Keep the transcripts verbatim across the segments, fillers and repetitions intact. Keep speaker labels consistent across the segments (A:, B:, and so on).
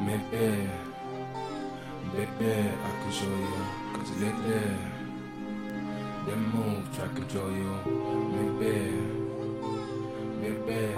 A: Maybe, baby, I can show you. Cause lately, them moves try to control you. Maybe, baby.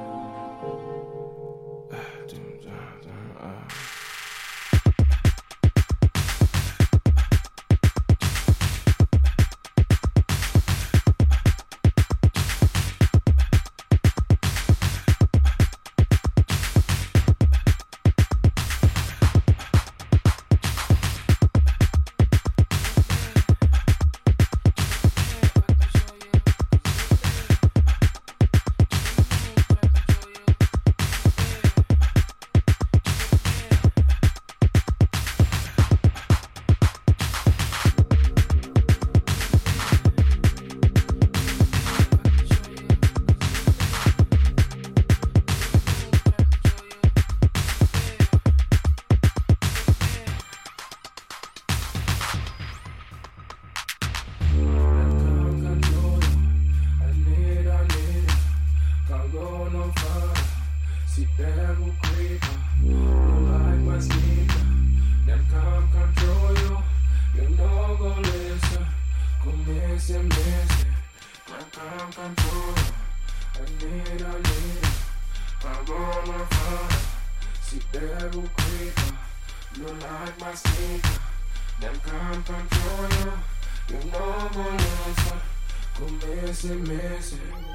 B: See them who creeper, don't like my sneaker. Them can't control you, you know go listen. Come messy, messy. Them can't control you. I need, I need it. I'm gonna find. See them who creeper, don't like my sneaker. Them can't control you, you know go listen. Come messy, messy.